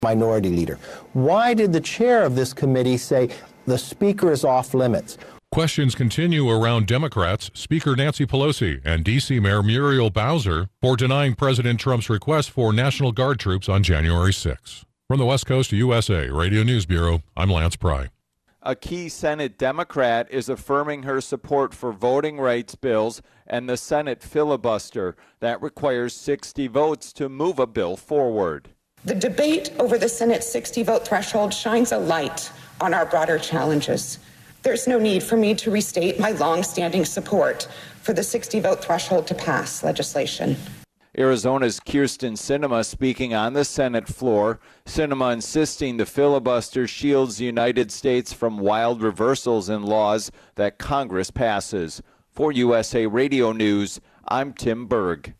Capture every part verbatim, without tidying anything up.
Minority Leader. Why did the chair of this committee say the speaker is off limits? Questions continue around Democrats, Speaker Nancy Pelosi, and D C Mayor Muriel Bowser for denying President Trump's request for National Guard troops on January sixth. From the West Coast U S A Radio News Bureau, I'm Lance Pry. A key Senate Democrat is affirming her support for voting rights bills and the Senate filibuster that requires sixty votes to move a bill forward. The debate over the Senate's sixty-vote threshold shines a light on our broader challenges. There's no need for me to restate my long-standing support for the sixty-vote threshold to pass legislation. Arizona's Kyrsten Sinema speaking on the Senate floor. Sinema insisting the filibuster shields the United States from wild reversals in laws that Congress passes. For U S A Radio News, I'm Tim Berg.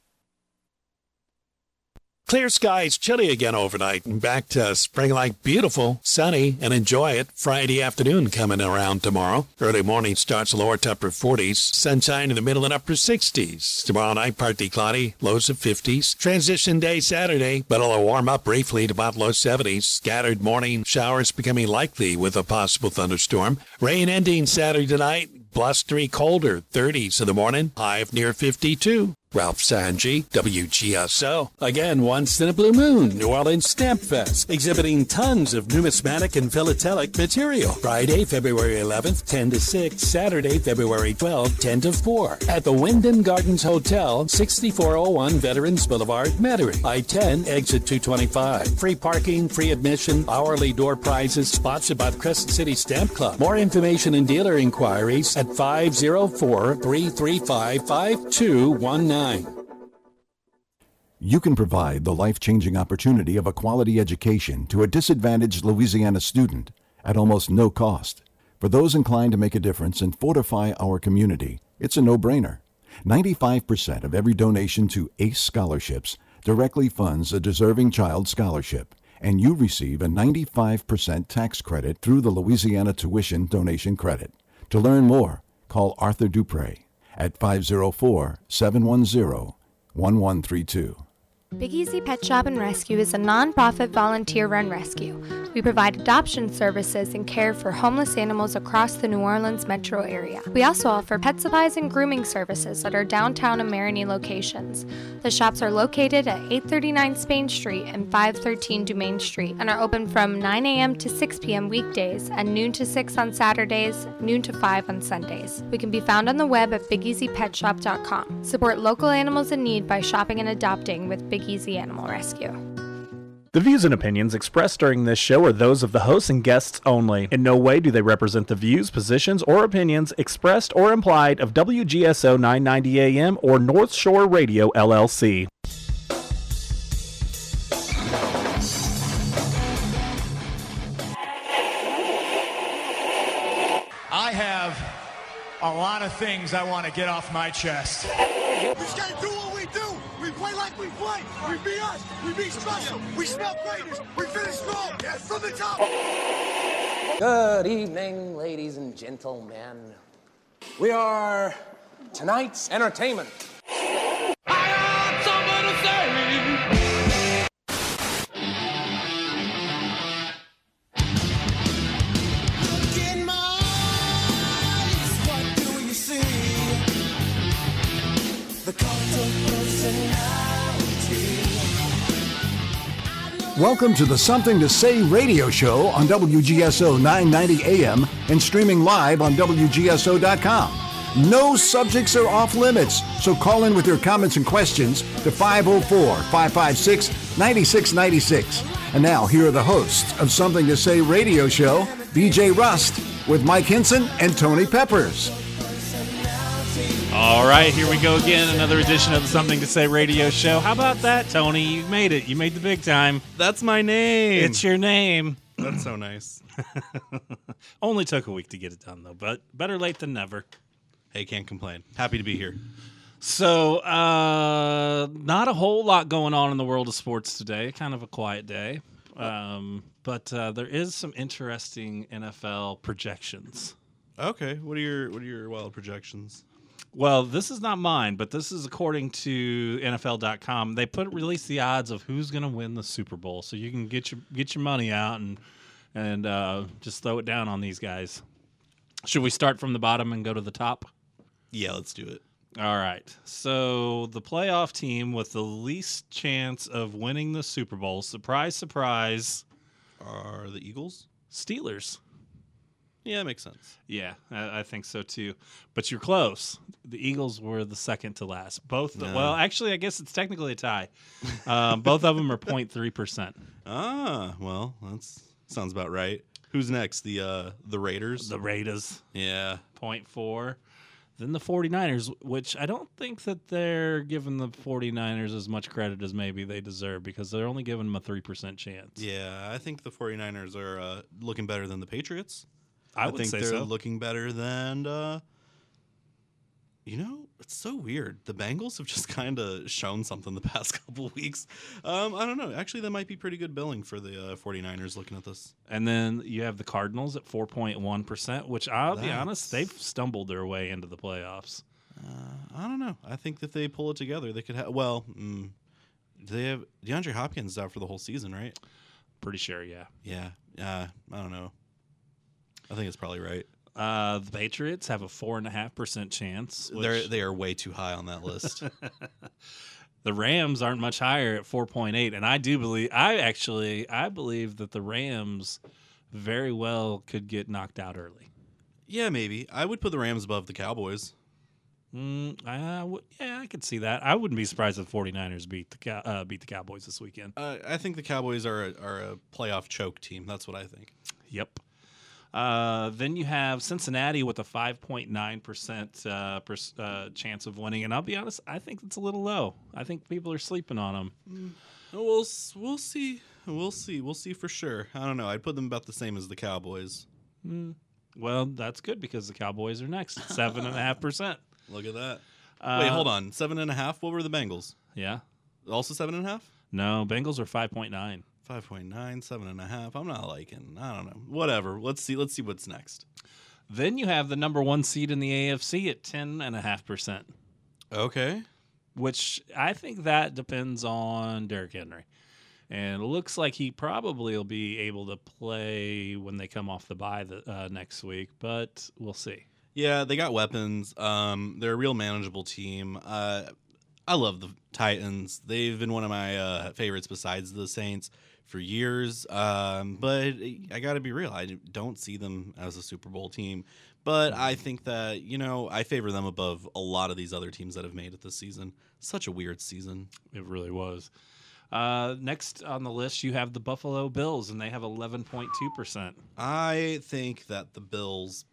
Clear skies, chilly again overnight, and back to spring-like beautiful, sunny, and enjoy it. Friday afternoon coming around tomorrow. Early morning starts lower to upper forties, sunshine in the middle and upper sixties. Tomorrow night partly cloudy, lows of fifties. Transition day Saturday, but it'll warm up briefly to about low seventies. Scattered morning showers becoming likely with a possible thunderstorm. Rain ending Saturday night, blustery colder, thirties in the morning, high of near fifty-two. Ralph Sanji, W G S O. Again, once in a blue moon, New Orleans Stamp Fest, exhibiting tons of numismatic and philatelic material. Friday, February eleventh, ten to six. Saturday, February twelfth, ten to four. At the Wyndham Gardens Hotel, sixty-four oh one Veterans Boulevard, Metairie. I ten, exit two twenty-five. Free parking, free admission, hourly door prizes, sponsored by the Crescent City Stamp Club. More information and dealer inquiries at five oh four, three three five, five two one nine. You can provide the life-changing opportunity of a quality education to a disadvantaged Louisiana student at almost no cost. For those inclined to make a difference and fortify our community, it's a no-brainer. ninety-five percent of every donation to ACE scholarships directly funds a deserving child scholarship, and you receive a ninety-five percent tax credit through the Louisiana Tuition Donation Credit. To learn more, call Arthur Dupre at five oh four, seven one zero, one one three two. Big Easy Pet Shop and Rescue is a non-profit volunteer-run rescue. We provide adoption services and care for homeless animals across the New Orleans metro area. We also offer pet supplies and grooming services at our downtown and Marigny locations. The shops are located at eight thirty-nine Spain Street and five thirteen Dumaine Street and are open from nine a.m. to six p.m. weekdays and noon to six on Saturdays, noon to five on Sundays. We can be found on the web at big easy pet shop dot com. Support local animals in need by shopping and adopting with Big Easy Animal Rescue. The views and opinions expressed during this show are those of the hosts and guests only. In no way do they represent the views, positions, or opinions expressed or implied of W G S O nine ninety A M or North Shore Radio, L L C. I have a lot of things I want to get off my chest. We just gotta do what we do. We play like we play. We be us. We be special. We smell greatness. We finish strong. Yes, from the top. Good evening, ladies and gentlemen. We are tonight's entertainment. I got something to say. Welcome to the Something to Say radio show on W G S O nine ninety A M and streaming live on W G S O dot com. No subjects are off limits, so call in with your comments and questions to five oh four, five five six, nine six nine six. And now, here are the hosts of Something to Say radio show, B J Rust with Mike Hinson and Tony Peppers. All right, here we go again. Another edition of the Something to Say radio show. How about that, Tony? You made it. You made the big time. That's my name. It's your name. That's so nice. Only took a week to get it done, though, but better late than never. Hey, can't complain. Happy to be here. So, uh, not a whole lot going on in the world of sports today. Kind of a quiet day. Um, but uh, there is some interesting N F L projections. Okay. What are your What are your wild projections? Well, this is not mine, but this is according to N F L dot com. They put release the odds of who's going to win the Super Bowl, so you can get your get your money out and and uh, just throw it down on these guys. Should we start from the bottom and go to the top? Yeah, let's do it. All right. So the playoff team with the least chance of winning the Super Bowl, surprise, surprise, are the Eagles? Steelers. Yeah, makes sense. Yeah, I, I think so too. But you're close. The Eagles were the second to last. Both. The, No. Well, actually, I guess it's technically a tie. Um, both of them are zero point three percent. Ah, well, that's sounds about right. Who's next? The uh, the Raiders? The Raiders. Yeah. zero point four. Then the 49ers, which I don't think that they're giving the 49ers as much credit as maybe they deserve because they're only giving them a three percent chance. Yeah, I think the 49ers are uh, looking better than the Patriots. I, I would think say they're so. looking better than, uh, you know, it's so weird. The Bengals have just kind of shown something the past couple weeks. Um, I don't know. Actually, that might be pretty good billing for the uh, 49ers looking at this. And then you have the Cardinals at four point one percent, which I'll be That's- honest, they've stumbled their way into the playoffs. Uh, I don't know. I think that they pull it together. They could have, well, mm, they have DeAndre Hopkins out for the whole season, right? Pretty sure, yeah. Yeah. Uh, I don't know. I think it's probably right. Uh, the Patriots have a four and a half percent chance. Which They're they are way too high on that list. the Rams aren't much higher at four point eight, and I do believe I actually I believe that the Rams very well could get knocked out early. Yeah, maybe. I would put the Rams above the Cowboys. Mm, I w- yeah, I could see that. I wouldn't be surprised if 49ers beat the Cow- uh, beat the Cowboys this weekend. Uh, I think the Cowboys are a, are a playoff choke team. That's what I think. Yep. Uh, then you have Cincinnati with a five point nine percent uh, pers- uh, chance of winning, and I'll be honest, I think it's a little low. I think people are sleeping on them. Mm. We'll s- we'll see. We'll see. We'll see for sure. I don't know. I'd put them about the same as the Cowboys. Mm. Well, that's good because the Cowboys are next, seven and a half percent. Look at that. Uh, Wait, hold on. Seven and a half. What were the Bengals? Yeah. Also seven and a half. No, Bengals are five point nine. Five point nine, seven and a half. I'm not liking. I don't know. Whatever. Let's see. Let's see what's next. Then you have the number one seed in the A F C at ten and a half percent. Okay. Which I think that depends on Derrick Henry. And it looks like he probably will be able to play when they come off the bye the, uh, next week, but we'll see. Yeah, they got weapons. Um, they're a real manageable team. Uh, I love the Titans. They've been one of my uh, favorites besides the Saints for years. Um, but I got to be real. I don't see them as a Super Bowl team. But I think that, you know, I favor them above a lot of these other teams that have made it this season. Such a weird season. It really was. Uh, next on the list, you have the Buffalo Bills, and they have eleven point two percent. I think that the Bills,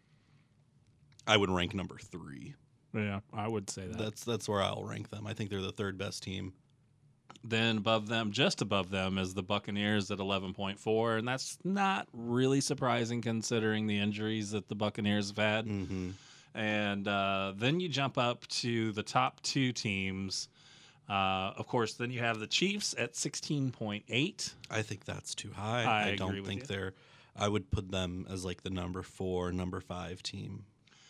I would rank number three. Yeah, I would say that. That's that's where I'll rank them. I think they're the third best team. Then above them, just above them, is the Buccaneers at eleven point four, and that's not really surprising considering the injuries that the Buccaneers have had. Mm-hmm. And uh, then you jump up to the top two teams. Uh, of course, then you have the Chiefs at sixteen point eight. I think that's too high. I I, agree don't with think you. they're. I would put them as like the number four, number five team.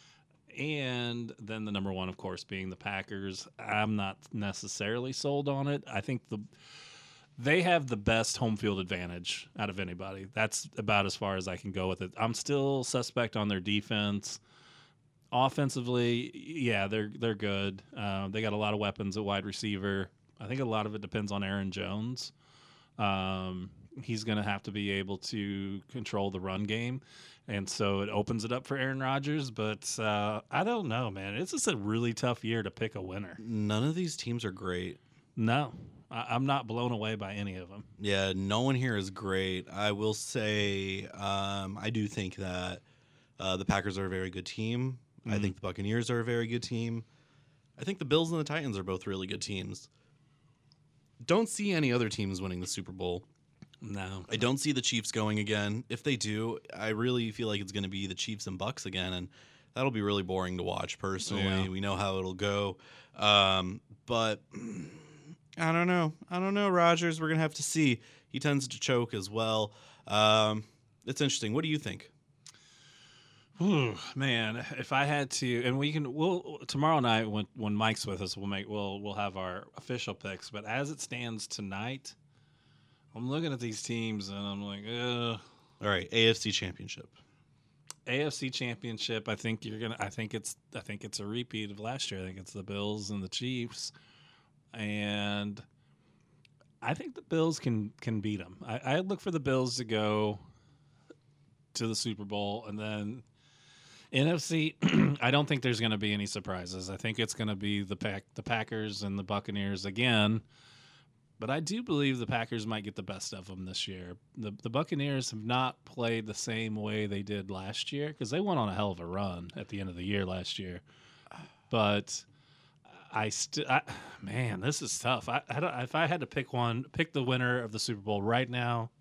And then the number one, of course, being the Packers. I'm not necessarily sold on it. I think the they have the best home field advantage out of anybody. That's about as far as I can go with it. I'm still suspect on their defense. Offensively, yeah, they're they're good. Uh, they got a lot of weapons at wide receiver. I think a lot of it depends on Aaron Jones. Um, he's going to have to be able to control the run game, and so it opens it up for Aaron Rodgers. But uh, I don't know, man. It's just a really tough year to pick a winner. None of these teams are great. No, I- I'm not blown away by any of them. Yeah, no one here is great. I will say, um, I do think that uh, the Packers are a very good team. I Mhm. think the Buccaneers are a very good team. I think the Bills and the Titans are both really good teams. Don't see any other teams winning the Super Bowl. No. I don't see the Chiefs going again. If they do, I really feel like it's going to be the Chiefs and Bucks again, and that'll be really boring to watch personally. Yeah. We know how it'll go. Um, but I don't know. I don't know, Rodgers. We're going to have to see. He tends to choke as well. Um, it's interesting. What do you think? Ooh, man, if I had to, and we can, we'll tomorrow night when when Mike's with us, we'll make we'll we'll have our official picks. But as it stands tonight, I'm looking at these teams and I'm like, ugh. All right, A F C Championship. A F C Championship. I think you're gonna. I think it's. I think it's a repeat of last year. I think it's the Bills and the Chiefs, and I think the Bills can can beat them. I, I look for the Bills to go to the Super Bowl, and then N F C. I don't think there's going to be any surprises. I think it's going to be the pack, the Packers and the Buccaneers again. But I do believe the Packers might get the best of them this year. The the Buccaneers have not played the same way they did last year because they went on a hell of a run at the end of the year last year. But I still, man, this is tough. I, I don't, if I had to pick one, pick the winner of the Super Bowl right now,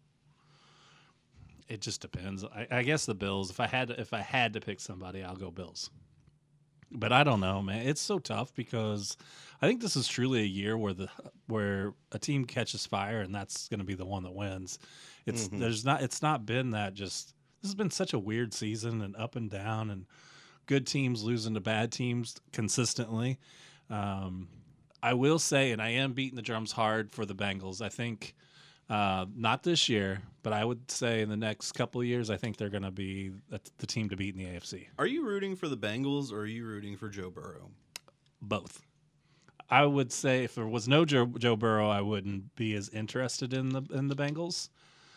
it just depends. I, I guess the Bills. If I had to, if I had to pick somebody, I'll go Bills. But I don't know, man. It's so tough because I think this is truly a year where the where a team catches fire and that's going to be the one that wins. It's Mm-hmm. there's not it's not been that just this has been such a weird season and up and down and good teams losing to bad teams consistently. Um, I will say, and I am beating the drums hard for the Bengals. I think uh, not this year, but I would say in the next couple of years, I think they're going to be the team to beat in the A F C. Are you rooting for the Bengals or are you rooting for Joe Burrow? Both. I would say if there was no Joe, Joe Burrow, I wouldn't be as interested in the in the Bengals.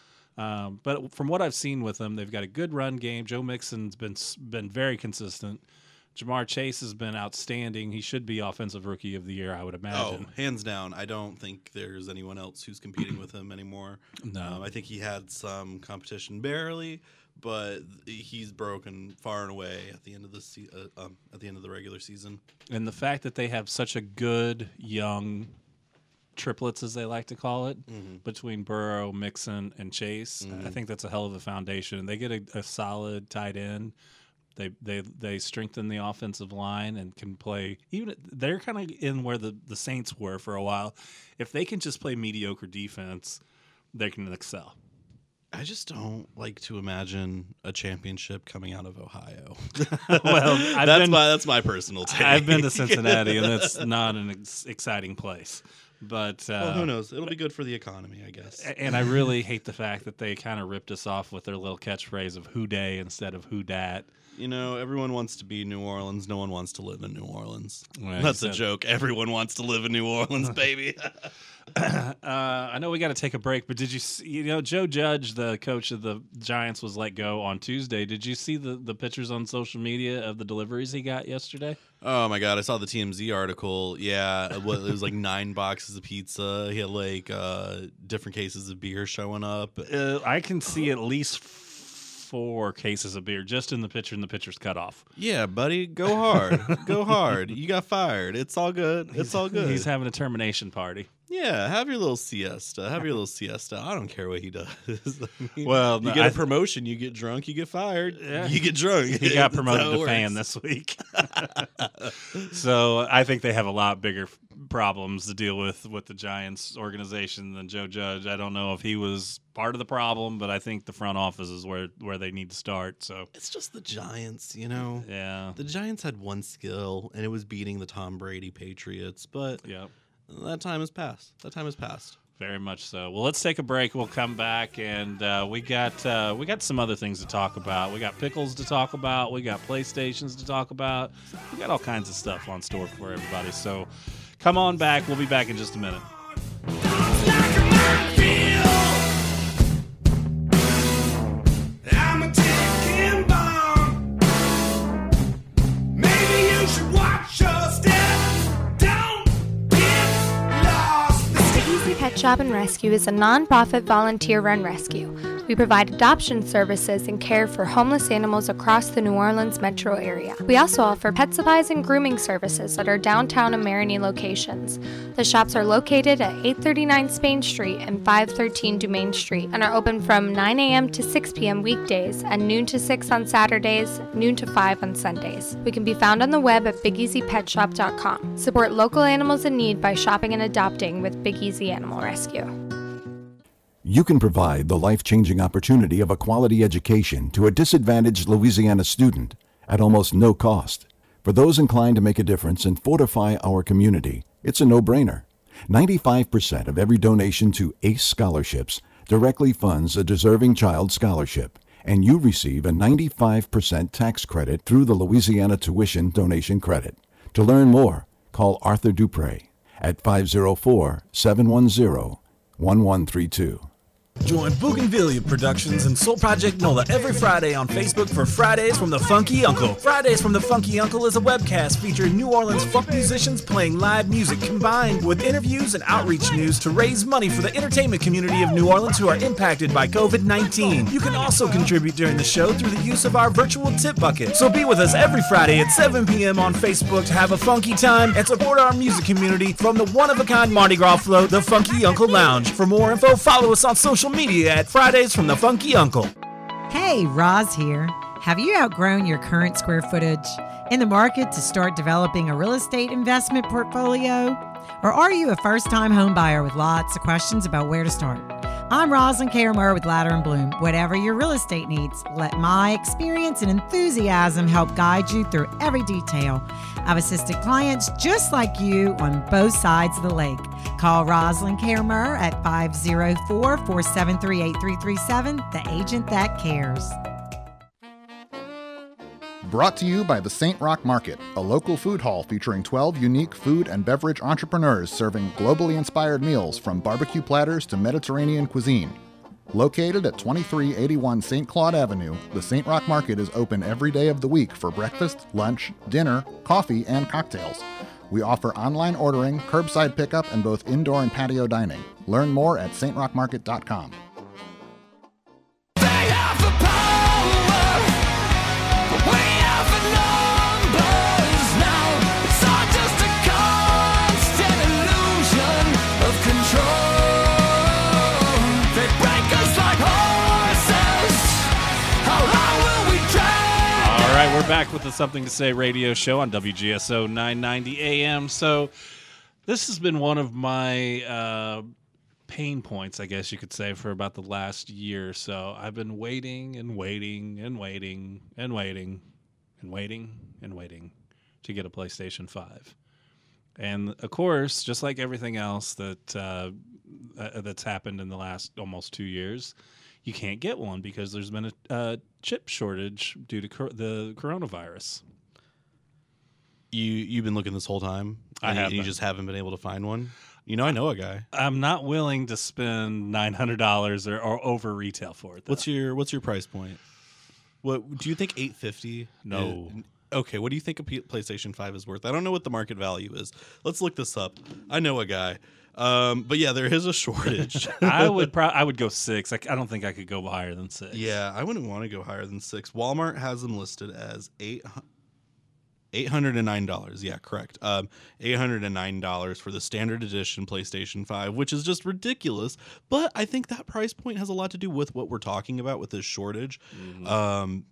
Um, but from what I've seen with them, they've got a good run game. Joe Mixon's been been very consistent. Jamar Chase has been outstanding. He should be Offensive Rookie of the Year, I would imagine. Oh, hands down. I don't think there's anyone else who's competing with him anymore. No. Um, I think he had some competition barely, but he's broken far and away at the end of the se- uh, um, at the end of the regular season. And the fact that they have such a good young triplets, as they like to call it, mm-hmm. between Burrow, Mixon, and Chase, mm-hmm. I think that's a hell of a foundation. They get a, a solid tight end. They they they strengthen the offensive line and can play. Even they're kind of in where the, the Saints were for a while. If they can just play mediocre defense, they can excel. I just don't like to imagine a championship coming out of Ohio. Well, I've that's been, my that's my personal take. I've been to Cincinnati, and that's not an ex- exciting place. But uh, well, who knows? It'll be good for the economy, I guess. And I really hate the fact that they kind of ripped us off with their little catchphrase of "Who Day" instead of "Who Dat." You know, everyone wants to be New Orleans. No one wants to live in New Orleans. Well, That's a joke. Everyone wants to live in New Orleans, baby. uh, I know we got to take a break, but did you see, you know, Joe Judge, the coach of the Giants, was let go on Tuesday. Did you see the, the pictures on social media of the deliveries he got yesterday? Oh, my God. I saw the T M Z article. Yeah, it was, it was like nine boxes of pizza. He had like uh, different cases of beer showing up. Uh, I can see at least four cases of beer just in the picture, and the picture's cut off. Yeah, buddy, go hard. Go hard. You got fired. It's all good. It's He's, all good. He's having a termination party. Yeah, have your little siesta. Have your little siesta. I don't care what he does. I mean, Well, you no, get a I- promotion, you get drunk, you get fired. Yeah. You get drunk. He got That's promoted how it to fan works. this week. So I think they have a lot bigger f- problems to deal with with the Giants organization than Joe Judge. I don't know if he was part of the problem, but I think the front office is where, where they need to start. So It's just the Giants, you know? yeah, The Giants had one skill, and it was beating the Tom Brady Patriots, but yeah. that time has passed. That time has passed. Very much so. Well, let's take a break. We'll come back, and uh, we got uh, we got some other things to talk about. We got pickles to talk about. We got PlayStations to talk about. We got all kinds of stuff on store for everybody. So come on back. We'll be back in just a minute. I'm a ticking bomb. Maybe you should watch your step. Don't get lost. Big Easy Pet Shop and Rescue is a non-profit volunteer-run rescue. We provide adoption services and care for homeless animals across the New Orleans metro area. We also offer pet supplies and grooming services at our downtown and Marigny locations. The shops are located at eight thirty-nine Spain Street and five thirteen Dumaine Street and are open from nine a.m. to six p.m. weekdays and noon to six on Saturdays, noon to five on Sundays. We can be found on the web at big easy pet shop dot com. Support local animals in need by shopping and adopting with Big Easy Animal Rescue. You can provide the life-changing opportunity of a quality education to a disadvantaged Louisiana student at almost no cost. For those inclined to make a difference and fortify our community, it's a no-brainer. ninety-five percent of every donation to ACE Scholarships directly funds a deserving child scholarship, and you receive a ninety-five percent tax credit through the Louisiana Tuition Donation Credit. To learn more, call Arthur Dupre at five oh four, seven one zero, one one three two. Join Bougainvillea Productions and Soul Project NOLA every Friday on Facebook for Fridays from the Funky Uncle. Fridays from the Funky Uncle is a webcast featuring New Orleans funk musicians playing live music combined with interviews and outreach news to raise money for the entertainment community of New Orleans who are impacted by covid nineteen. You can also contribute during the show through the use of our virtual tip bucket. So be with us every Friday at seven p.m. on Facebook to have a funky time and support our music community from the one-of-a-kind Mardi Gras float, the Funky Uncle Lounge. For more info, follow us on social media at Fridays from the Funky Uncle. Hey, Roz here. Have you outgrown your current square footage? In the market to start developing a real estate investment portfolio? Or are you a first-time home buyer with lots of questions about where to start? I'm Rosalind Karamer with Ladder and Bloom. Whatever your real estate needs, let my experience and enthusiasm help guide you through every detail. I've assisted clients just like you on both sides of the lake. Call Rosalind Karamer at five oh four, four seven three, eight three three seven, the agent that cares. Brought to you by the Saint Roch Market, a local food hall featuring twelve unique food and beverage entrepreneurs serving globally inspired meals from barbecue platters to Mediterranean cuisine. Located at twenty-three eighty-one Saint Claude Avenue, the Saint Roch Market is open every day of the week for breakfast, lunch, dinner, coffee, and cocktails. We offer online ordering, curbside pickup, and both indoor and patio dining. Learn more at saint roch market dot com. All right, we're back with the Something to Say radio show on W G S O nine ninety A M. So this has been one of my uh, pain points, I guess you could say, for about the last year or so. I've been waiting and waiting and waiting and waiting and waiting and waiting to get a PlayStation five. And, of course, just like everything else that uh, uh, that's happened in the last almost two years, you can't get one because there's been a uh, chip shortage due to cor- the coronavirus. You you've been looking this whole time. I and have. You been. just haven't been able to find one. You know, I know a guy. I'm not willing to spend nine hundred dollars or, or over retail for it. Though. What's your What's your price point? What do you think? eight fifty? No. Okay. What do you think a P- PlayStation five is worth? I don't know what the market value is. Let's look this up. I know a guy. Um, but yeah, there is a shortage. I would pro- I would go six. I, I don't think I could go higher than six. Yeah, I wouldn't want to go higher than six. Walmart has them listed as eight eight hundred and nine dollars. Yeah, correct. Um, eight hundred and nine dollars for the standard edition PlayStation five, which is just ridiculous. But I think that price point has a lot to do with what we're talking about with this shortage. Mm-hmm. Um,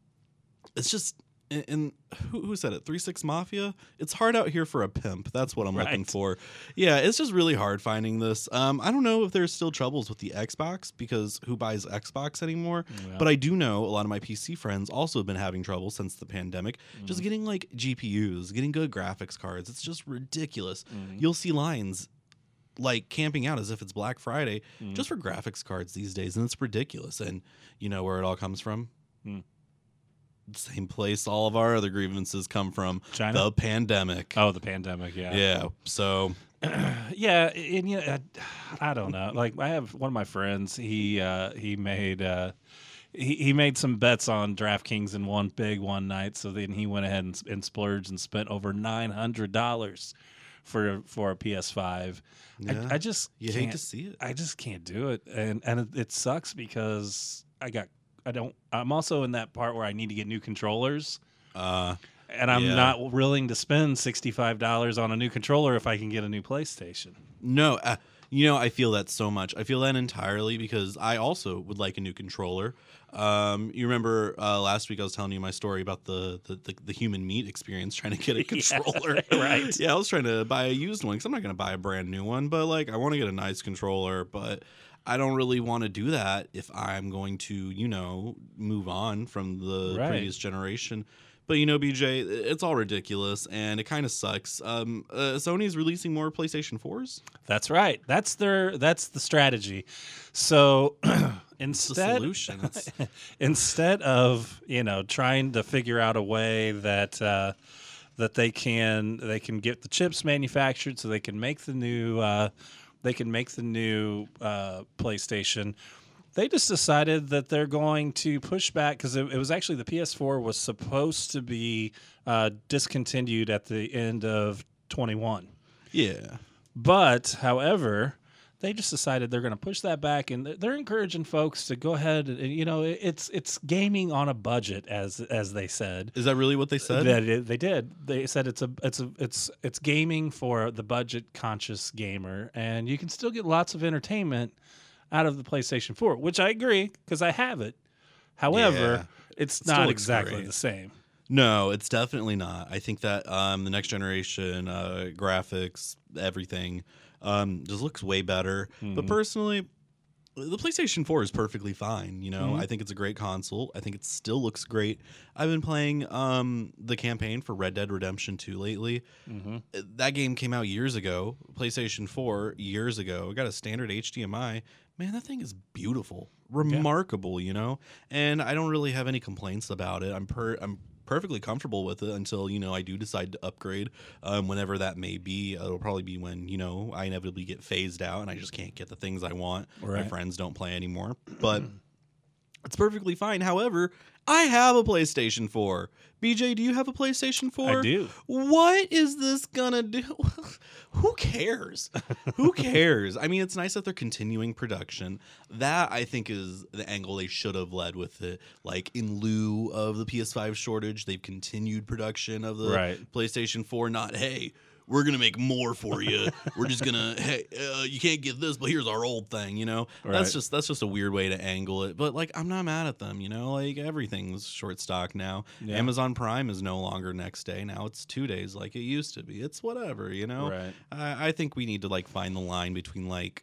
it's just. And, and who, who said it? three six Mafia? It's hard out here for a pimp. That's what I'm right. looking for. Yeah, it's just really hard finding this. Um, I don't know if there's still troubles with the Xbox because who buys Xbox anymore? Yeah. But I do know a lot of my P C friends also have been having trouble since the pandemic. Mm. Just getting like G P Us, getting good graphics cards. It's just ridiculous. Mm. You'll see lines like camping out as if it's Black Friday mm. just for graphics cards these days, and it's ridiculous. And you know where it all comes from? Mm. Same place all of our other grievances come from. China? The pandemic. Oh, the pandemic, yeah. Yeah, so... yeah, and you know, I, I don't know. Like, I have one of my friends, he uh, he made... Uh, he, he made some bets on DraftKings in one big one night, so then he went ahead and, and splurged and spent over nine hundred dollars for, for a P S five. Yeah, I, I just You hate to see it. I just can't do it, and, and it, it sucks because I got... I don't. I'm also in that part where I need to get new controllers, uh, and I'm yeah. not willing to spend sixty-five dollars on a new controller if I can get a new PlayStation. No, uh, you know, I feel that so much. I feel that entirely because I also would like a new controller. Um, you remember uh, last week I was telling you my story about the the, the, the human meat experience trying to get a controller. Yeah, right. Yeah, I was trying to buy a used one because I'm not going to buy a brand new one, but like I want to get a nice controller, but I don't really want to do that if I'm going to, you know, move on from the Right. previous generation. But, you know, B J, it's all ridiculous, and it kind of sucks. Um, uh, Sony's releasing more PlayStation fours? That's right. That's their. That's the strategy. So instead, solution. It's- instead of you know trying to figure out a way that uh, that they can they can get the chips manufactured so they can make the new uh, they can make the new uh, PlayStation. They just decided that they're going to push back because it, it was actually the P S four was supposed to be uh, discontinued at the end of twenty-one. Yeah. But, however, they just decided they're going to push that back, and they're encouraging folks to go ahead and, you know, it's it's gaming on a budget, as as they said. Is that really what they said? That it, they did. They said it's a it's a it's it's gaming for the budget conscious gamer, and you can still get lots of entertainment out of the PlayStation four, which I agree because I have it. However, Yeah. it's It still not looks exactly great. the same. No, it's definitely not. I think that um, the next generation uh, graphics, everything, um, just looks way better. But Mhm. personally, the PlayStation four is perfectly fine. You know, Mhm. I think it's a great console. I think it still looks great. I've been playing um, the campaign for Red Dead Redemption two lately. Mhm. That game came out years ago. PlayStation four years ago. It got a standard H D M I. Man, that thing is beautiful, remarkable. You know, and I don't really have any complaints about it. I'm per I'm perfectly comfortable with it until, you know, I do decide to upgrade, um, whenever that may be. It'll probably be when, you know, I inevitably get phased out and I just can't get the things I want. My Right. friends don't play anymore. But it's perfectly fine. However, I have a PlayStation four. B J, do you have a PlayStation four? I do. What is this gonna do? Who cares? Who cares? I mean, it's nice that they're continuing production. That, I think, is the angle they should have led with it. Like, in lieu of the P S five shortage, they've continued production of the Right. PlayStation four. Not, hey, we're gonna make more for you. We're just gonna, hey, uh, you can't get this, but here's our old thing. You know, Right. that's just that's just a weird way to angle it. But like, I'm not mad at them. You know, like everything's short stock now. Yeah. Amazon Prime is no longer next day. Now it's two days, like it used to be. It's whatever. You know, Right. I, I think we need to like find the line between like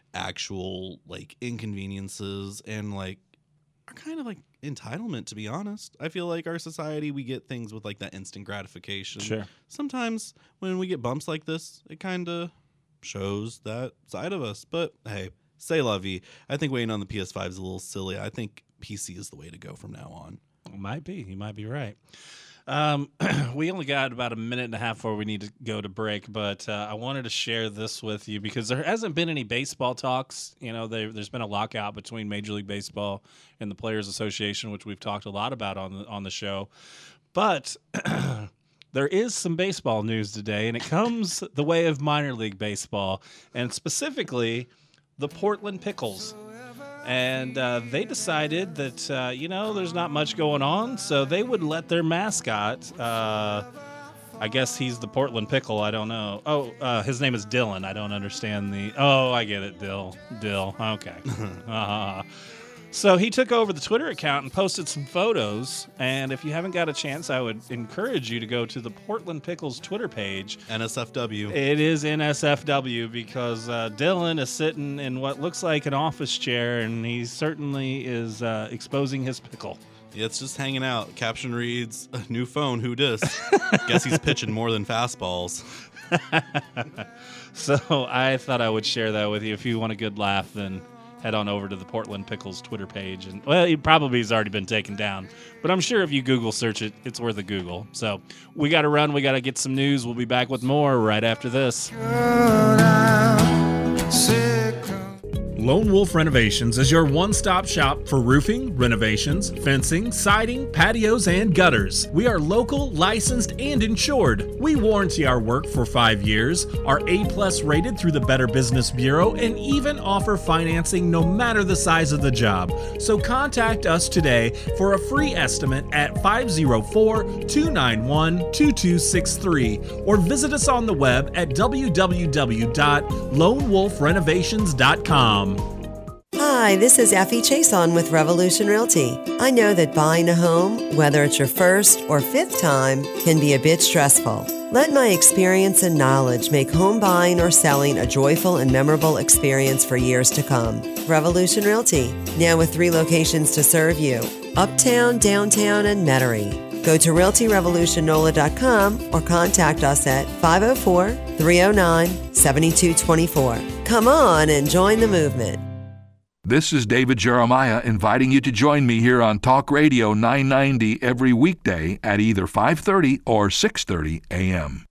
actual like inconveniences and like kind of like entitlement, to be honest. I feel like our society, we get things with like that instant gratification. Sure. Sometimes when we get bumps like this, it kind of shows that side of us. But hey, say la vie. I think waiting on the P S five is a little silly. I think P C is the way to go from now on. Might be. You might be right. Um, we only got about a minute and a half before we need to go to break, but uh, I wanted to share this with you because there hasn't been any baseball talks. You know, there, there's been a lockout between Major League Baseball and the Players Association, which we've talked a lot about on the, on the show. But there is some baseball news today, and it comes the way of minor league baseball, and specifically the Portland Pickles. And uh, they decided that, uh, you know, there's not much going on, so they would let their mascot, uh, I guess he's the Portland Pickle, I don't know. Oh, uh, his name is Dylan. I don't understand the... Oh, I get it, Dill. Dill, okay. uh, so he took over the Twitter account and posted some photos, and if you haven't got a chance, I would encourage you to go to the Portland Pickles Twitter page. N S F W. It is N S F W because uh, Dylan is sitting in what looks like an office chair, and he certainly is uh, exposing his pickle. Yeah, it's just hanging out. Caption reads, new phone, who dis? Guess he's pitching more than fastballs. So I thought I would share that with you. If you want a good laugh, then head on over to the Portland Pickles Twitter page. And well, it probably has already been taken down, but I'm sure if you Google search it, it's worth a Google. So we got to run. We got to get some news. We'll be back with more right after this. Lone Wolf Renovations is your one-stop shop for roofing, renovations, fencing, siding, patios, and gutters. We are local, licensed, and insured. We warranty our work for five years, are A-plus rated through the Better Business Bureau, and even offer financing no matter the size of the job. So contact us today for a free estimate at five oh four, two nine one, two two six three or visit us on the web at w w w dot lone wolf renovations dot com. Hi, this is Effie Chason with Revolution Realty. I know that buying a home, whether it's your first or fifth time, can be a bit stressful. Let my experience and knowledge make home buying or selling a joyful and memorable experience for years to come. Revolution Realty, now with three locations to serve you: Uptown, Downtown, and Metairie. Go to realty revolution nola dot com or contact us at five oh four, three oh nine, seven two two four. Come on and join the movement. This is David Jeremiah inviting you to join me here on Talk Radio nine ninety every weekday at either five thirty or six thirty a.m.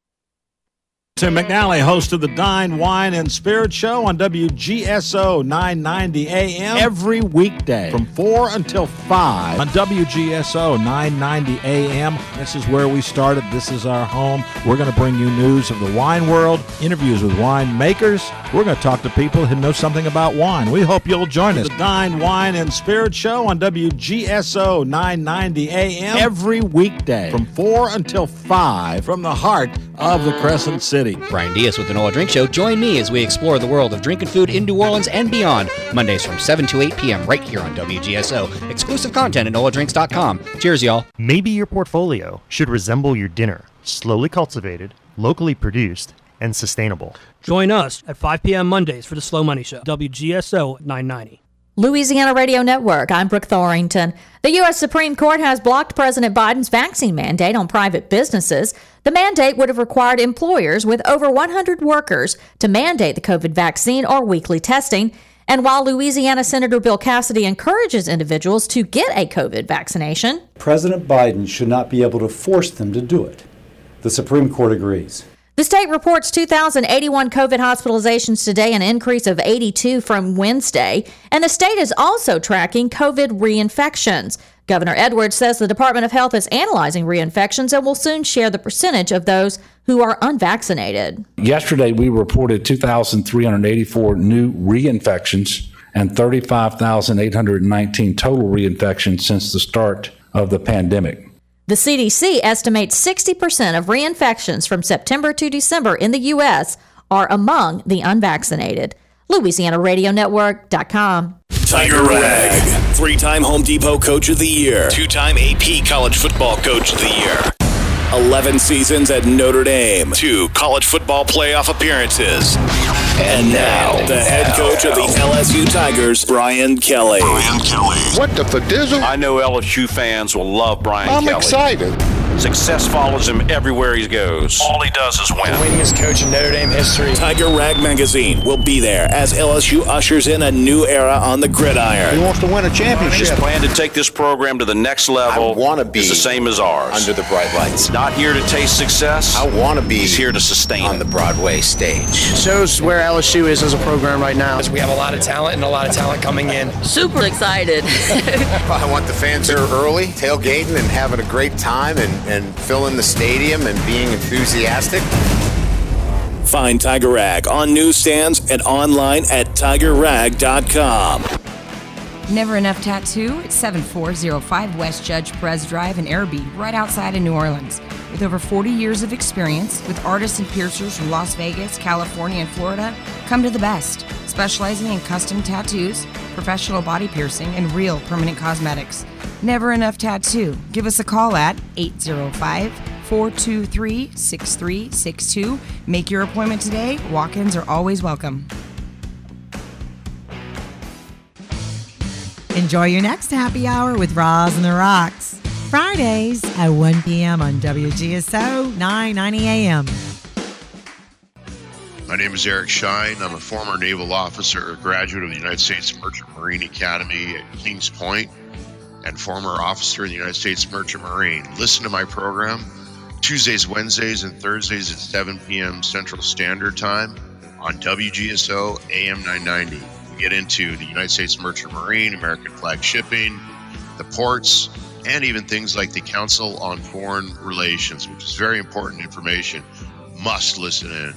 Tim McNally, host of the Dine, Wine, and Spirit Show on W G S O nine ninety A M every weekday from four until five on W G S O nine ninety A M. This is where we started. This is our home. We're going to bring you news of the wine world, interviews with wine makers. We're going to talk to people who know something about wine. We hope you'll join us. The Dine, Wine, and Spirit Show on W G S O nine ninety A M every weekday from four until five from the heart of the Crescent City. Brian Diaz with the NOLA Drink Show. Join me as we explore the world of drinking food in New Orleans and beyond. Mondays from seven to eight p.m. right here on W G S O. Exclusive content at nola drinks dot com. Cheers, y'all. Maybe your portfolio should resemble your dinner. Slowly cultivated, locally produced, and sustainable. Join us at five p.m. Mondays for the Slow Money Show. W G S O nine ninety. Louisiana Radio Network, I'm Brooke Thorington. The U S Supreme Court has blocked President Biden's vaccine mandate on private businesses. The mandate would have required employers with over one hundred workers to mandate the COVID vaccine or weekly testing. And while Louisiana Senator Bill Cassidy encourages individuals to get a COVID vaccination, President Biden should not be able to force them to do it. The Supreme Court agrees. the state reports two thousand eighty-one COVID hospitalizations today, an increase of eighty-two from Wednesday. And the state is also tracking COVID reinfections. Governor Edwards says the Department of Health is analyzing reinfections and will soon share the percentage of those who are unvaccinated. Yesterday, we reported two thousand three hundred eighty-four new reinfections and thirty-five thousand eight hundred nineteen total reinfections since the start of the pandemic. The C D C estimates sixty percent of reinfections from September to December in the U S are among the unvaccinated. Louisiana Radio Network dot com. Tiger Rag, three-time Home Depot Coach of the Year, two-time A P College Football Coach of the Year, eleven seasons at Notre Dame, two college football playoff appearances, and now the head coach of the L S U Tigers, Brian Kelly. Brian Kelly. What the fadizzle? I know L S U fans will love Brian I'm Kelly. I'm excited. Success follows him everywhere he goes. All he does is win. Winningest coach in Notre Dame history. Tiger Rag Magazine will be there as L S U ushers in a new era on the gridiron. He wants to win a championship. His plan to take this program to the next level I want to be is the same as ours. Under the bright lights. Not here to taste success. I want to be He's here to sustain on it. the Broadway stage. Shows where L S U is as a program right now. We have a lot of talent and a lot of talent coming in. Super excited. I want the fans here early, tailgating and having a great time and, and filling the stadium and being enthusiastic. Find Tiger Rag on newsstands and online at tiger rag dot com. Never Enough Tattoo at seven four zero five West Judge Perez Drive in Arabi, right outside of New Orleans. With over forty years of experience with artists and piercers from Las Vegas, California, and Florida, come to the best, specializing in custom tattoos, professional body piercing, and real permanent cosmetics. Never Enough Tattoo. Give us a call at eight zero five, four two three, six three six two. Make your appointment today. Walk-ins are always welcome. Enjoy your next happy hour with Roz and the Rocks. Fridays at one p.m. on W G S O nine ninety A M. My name is Eric Shine. I'm a former naval officer, a graduate of the United States Merchant Marine Academy at Kings Point, and former officer in the United States Merchant Marine. Listen to my program Tuesdays, Wednesdays, and Thursdays at seven p.m. Central Standard Time on W G S O A M nine ninety. We get into the United States Merchant Marine, American flag shipping, the ports, and even things like the Council on Foreign Relations, which is very important information. Must listen in.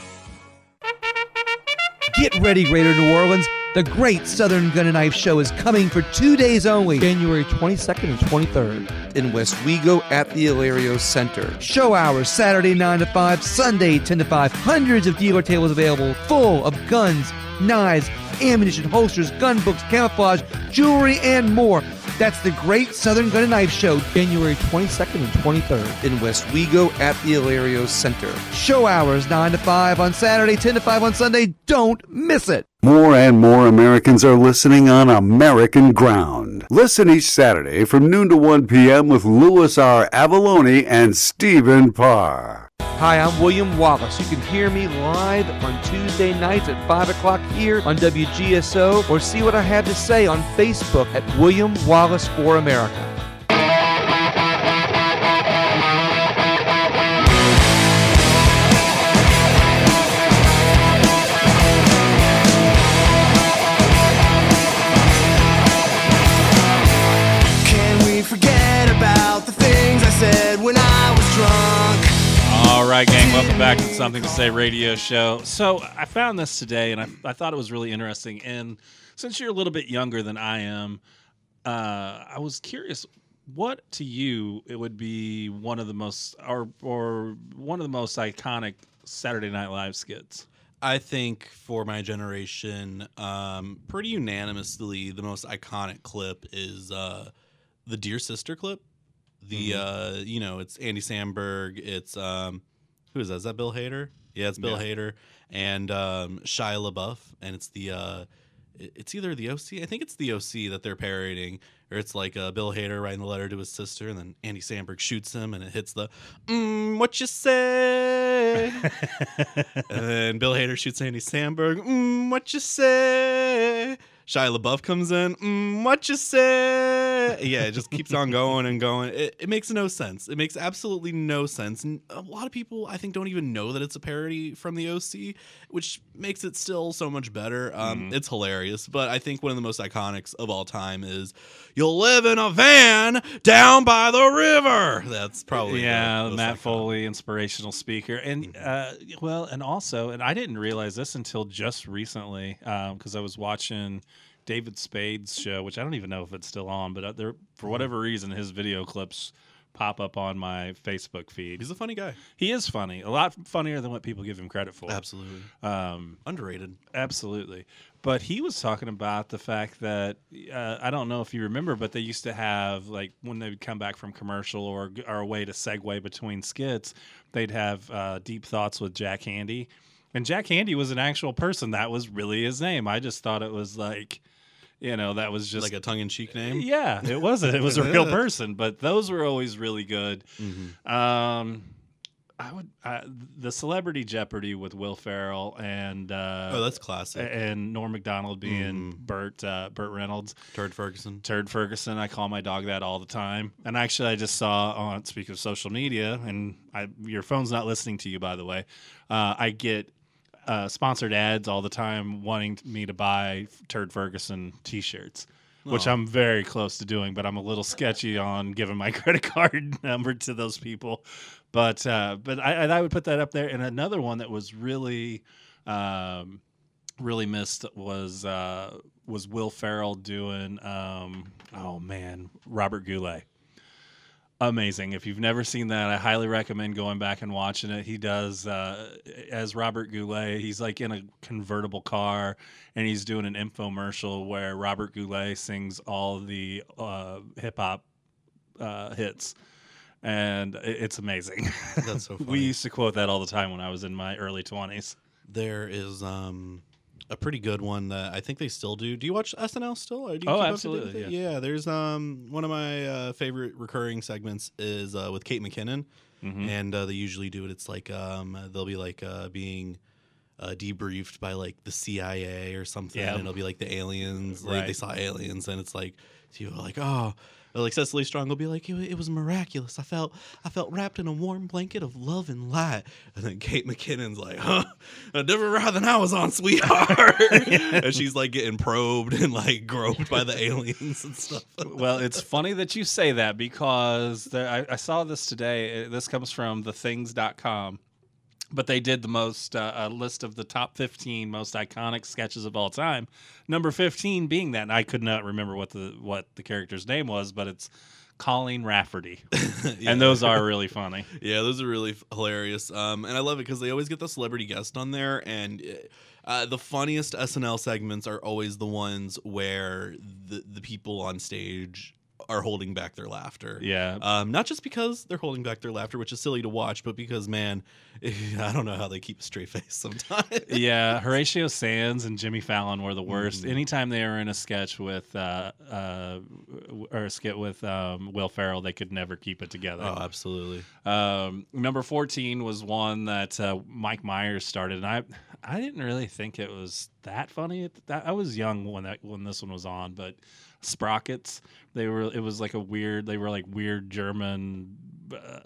Get ready, Greater New Orleans. The Great Southern Gun and Knife Show is coming for two days only, January twenty-second and twenty-third. In West Wego at the Hilario Center. Show hours, Saturday nine to five, Sunday ten to five. Hundreds of dealer tables available, full of guns, knives, ammunition, holsters, gun books, camouflage, jewelry, and more. That's the Great Southern Gun and Knife Show, January twenty-second and twenty-third. In West Wego at the Hilario Center. Show hours nine to five on Saturday, ten to five on Sunday. Don't miss it. More and more Americans are listening on American ground. Listen each Saturday from noon to one p.m. with Louis R. Avalone and Stephen Parr. Hi, I'm William Wallace. You can hear me live on Tuesday nights at five o'clock here on W G S O, or see what I have to say on Facebook at William Wallace for America. Can we forget about the things I said when I was drunk? All right, gang, welcome back to Something to Say radio show. So I found this today, and I, I thought it was really interesting. And since you're a little bit younger than I am, uh, I was curious, what to you it would be one of the most, or or one of the most iconic Saturday Night Live skits? I think for my generation, um, pretty unanimously, the most iconic clip is uh, the Dear Sister clip. The mm-hmm. uh, you know, it's Andy Samberg. It's um, who is that? Is that Bill Hader? Yeah, it's Bill yeah. Hader and um, Shia LaBeouf, and it's the uh, it's either the O C. I think it's the O C that they're parodying, or it's like uh, Bill Hader writing the letter to his sister, and then Andy Samberg shoots him, and it hits the mm, what you say, and then Bill Hader shoots Andy Samberg. Mm, what you say. Shia LaBeouf comes in. Mm, what you say? Yeah, it just keeps on going and going. It, it makes no sense. It makes absolutely no sense. And a lot of people, I think, don't even know that it's a parody from the O C, which makes it still so much better. Um, mm. It's hilarious. But I think one of the most iconics of all time is, "You'll live in a van down by the river." That's probably yeah, the Matt iconic. Foley, inspirational speaker. And, uh, well, and also, and I didn't realize this until just recently, because um, I was watching David Spade's show, which I don't even know if it's still on, but there, for whatever reason, his video clips pop up on my Facebook feed. He's a funny guy. He is funny. A lot funnier than what people give him credit for. Absolutely. Um, Underrated. Absolutely. But he was talking about the fact that, uh, I don't know if you remember, but they used to have, like, when they would come back from commercial or, or a way to segue between skits, they'd have uh, Deep Thoughts with Jack Handey. And Jack Handey was an actual person. That was really his name. I just thought it was like... You know, that was just like a tongue-in-cheek name. Yeah, it wasn't. It was a real person, but those were always really good. Mm-hmm. Um, I would uh, the Celebrity Jeopardy with Will Ferrell and uh, oh, that's classic. And Norm Macdonald being mm. Burt uh, Burt Reynolds, Turd Ferguson. Turd Ferguson. I call my dog that all the time. And actually, I just saw on speaking of social media, and I, your phone's not listening to you, by the way. Uh, I get. Uh, sponsored ads all the time wanting me to buy Turd Ferguson t-shirts, oh. which I'm very close to doing, but I'm a little sketchy on giving my credit card number to those people. But uh, but I, I would put that up there. And another one that was really um, really missed was uh, was Will Ferrell doing um, oh man Robert Goulet. Amazing. If you've never seen that, I highly recommend going back and watching it. He does, uh, as Robert Goulet, he's like in a convertible car, and he's doing an infomercial where Robert Goulet sings all the uh, hip-hop uh, hits. And it's amazing. That's so funny. We used to quote that all the time when I was in my early twenties. There is... Um... a pretty good one that I think they still do. Do you watch S N L still? Or do you oh, keep absolutely. Up to date with yeah. it? yeah, there's um one of my uh, favorite recurring segments is uh, with Kate McKinnon, mm-hmm. and uh, they usually do it. It's like um they'll be like uh, being uh, debriefed by like the C I A or something, yeah. and it'll be like the aliens. Right. Like they saw aliens, and it's like people are like, oh. Like Cecily Strong will be like, it, it was miraculous. I felt I felt wrapped in a warm blanket of love and light. And then Kate McKinnon's like, huh, a different ride than I was on, sweetheart. And she's like getting probed and like groped by the aliens and stuff. Well, it's funny that you say that because there, I, I saw this today. This comes from the things dot com. but they did the most uh, a list of the top fifteen most iconic sketches of all time. Number fifteen being that, and I could not remember what the what the character's name was, but it's Colleen Rafferty. Yeah. And those are really funny. Yeah, those are really f- hilarious. Um, and I love it because they always get the celebrity guest on there, and uh, the funniest S N L segments are always the ones where the the people on stage are holding back their laughter. Yeah. Um, not just because they're holding back their laughter, which is silly to watch, but because, man, I don't know how they keep a straight face sometimes. Yeah, Horatio Sands and Jimmy Fallon were the worst. Mhm. Anytime they were in a sketch with, uh, uh, or a skit with um, Will Ferrell, they could never keep it together. Oh, absolutely. Um, number fourteen was one that uh, Mike Myers started, and I, I didn't really think it was that funny. I was young when that when this one was on, but Sprockets, they were. It was like a weird. They were like weird German uh,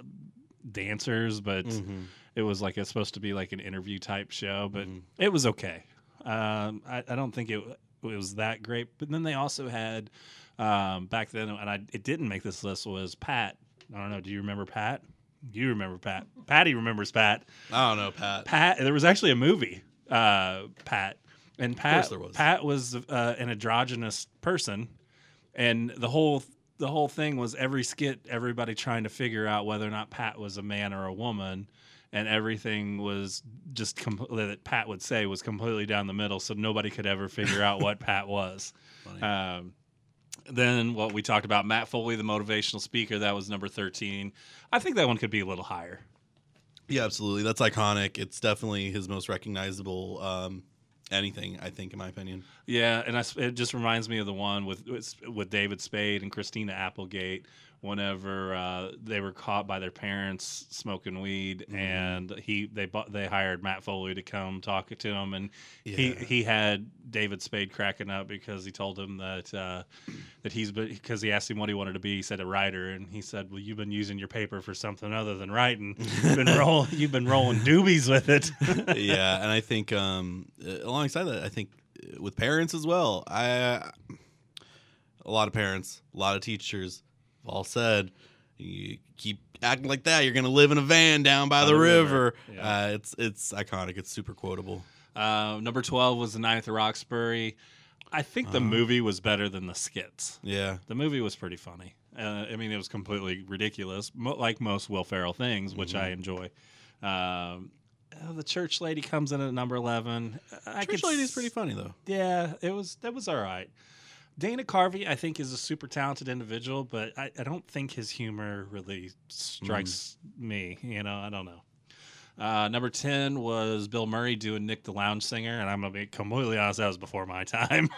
dancers, but Mhm. it was like it's supposed to be like an interview type show, but Mhm. it was okay. Um, I, I don't think it, it was that great. But then they also had um, back then, and I it didn't make this list, was Pat. I don't know. Do you remember Pat? Do you remember Pat? Patty remembers Pat. I don't know, Pat. Pat. There was actually a movie, uh, Pat, and Pat. course there was. Pat was uh, an androgynous person, and the whole the whole thing was every skit, everybody trying to figure out whether or not Pat was a man or a woman, and everything was just com- that Pat would say was completely down the middle, so nobody could ever figure out what Pat was. Um, then what we talked about, Matt Foley, the motivational speaker, that was number thirteen. I think that one could be a little higher. Yeah, absolutely. That's iconic. It's definitely his most recognizable um, anything, I think, in my opinion. Yeah, and I, it just reminds me of the one with with David Spade and Christina Applegate whenever uh, they were caught by their parents smoking weed, Mhm. and he they bought, they hired Matt Foley to come talk to him, and he Yeah. he had David Spade cracking up because he told him that uh, that he's because he asked him what he wanted to be. He said a writer, and he said, "Well, you've been using your paper for something other than writing. You've been roll, you've been rolling doobies with it." Yeah, and I think um, uh, alongside that, I think uh, with parents as well. I a lot of parents, a lot of teachers have all said, you keep acting like that, you're gonna live in a van down by the, the river. river. Yeah. Uh, it's it's iconic. It's super quotable. Uh, number twelve was The Night at the Roxbury. I think the Uh-huh. movie was better than the skits. Yeah. The movie was pretty funny. Uh, I mean, it was completely ridiculous, mo- like most Will Ferrell things, which Mhm. I enjoy. Um, uh, the church lady comes in at number eleven. I Church could Lady's s- pretty funny though. Yeah, it was. That was all right. Dana Carvey, I think, is a super talented individual, but I, I don't think his humor really strikes me. You know, I don't know. Uh, number ten was Bill Murray doing Nick the Lounge Singer, and I'm going to be completely honest, that was before my time.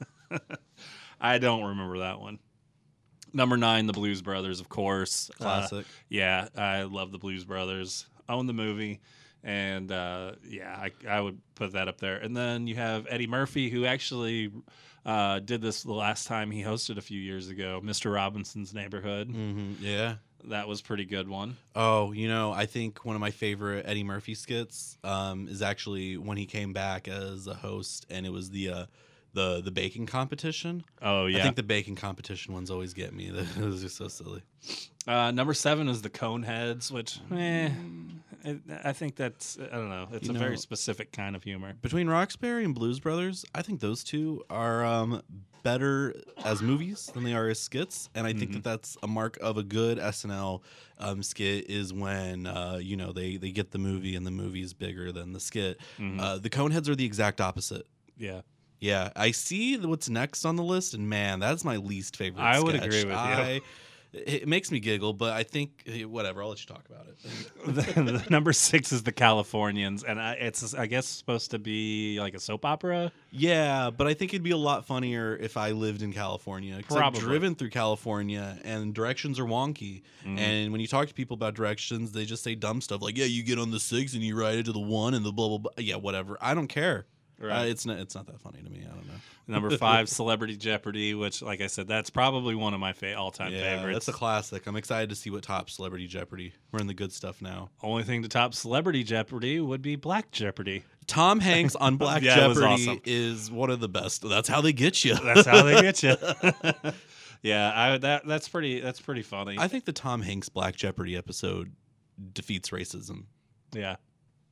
I don't remember that one. Number nine, The Blues Brothers, of course. Classic. Uh, yeah, I love The Blues Brothers. Own the movie. And, uh, yeah, I, I would put that up there. And then you have Eddie Murphy, who actually uh, did this the last time he hosted a few years ago, Mister Robinson's Neighborhood. Mm-hmm. Yeah. That was a pretty good one. Oh, you know, I think one of my favorite Eddie Murphy skits um, is actually when he came back as a host, and it was the uh, the the baking competition. Oh, yeah. I think the baking competition ones always get me. Those are so silly. Uh, number seven is the Coneheads, which, eh, it, I think that's, I don't know, it's You a know, very specific kind of humor. Between Roxbury and Blues Brothers, I think those two are um, better as movies than they are as skits, and I think Mhm. that that's a mark of a good S N L um, skit is when uh, you know they they get the movie and the movie is bigger than the skit. Mhm. Uh, the Coneheads are the exact opposite. Yeah. Yeah, I see what's next on the list, and man, that's my least favorite. I would sketch. agree with you. I, it makes me giggle, but I think eh, whatever. I'll let you talk about it. the, the number six is the Californians, and I, it's, I guess, supposed to be like a soap opera. Yeah, but I think it'd be a lot funnier if I lived in California. 'Cause Probably. I've driven through California, and directions are wonky. Mhm. And when you talk to people about directions, they just say dumb stuff like, "Yeah, you get on the six and you ride it to the one and the blah blah blah." Yeah, whatever. I don't care. Right. Uh, it's not. It's not that funny to me. I don't know. Number five, Celebrity Jeopardy, which, like I said, that's probably one of my fa- all-time Yeah, favorites. that's a classic. I'm excited to see what tops Celebrity Jeopardy. We're in the good stuff now. Only thing to top Celebrity Jeopardy would be Black Jeopardy. Tom Hanks on Black Yeah, it was Jeopardy awesome. is one of the best. That's how they get you. That's how they get you. Yeah, I, that that's pretty that's pretty funny. I think the Tom Hanks Black Jeopardy episode defeats racism. Yeah.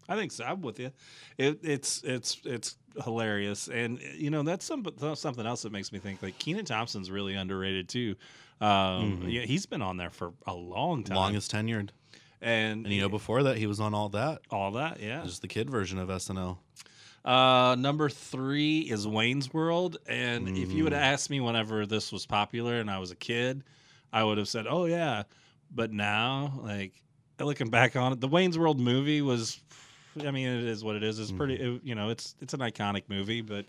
I think so. I'm with you. It, it's it's it's hilarious, and you know that's some, something else that makes me think like Kenan Thompson's really underrated too. Um, mm-hmm. Yeah, he's been on there for a long time, longest tenured. And, and you know, before that, he was on All That. All That, yeah. Just the kid version of S N L. Uh, number three is Wayne's World. And mm. if you would have asked me whenever this was popular and I was a kid, I would have said, oh, yeah. But now, like, looking back on it, the Wayne's World movie was, I mean, it is what it is. It's pretty, mm. it, you know, it's it's an iconic movie. But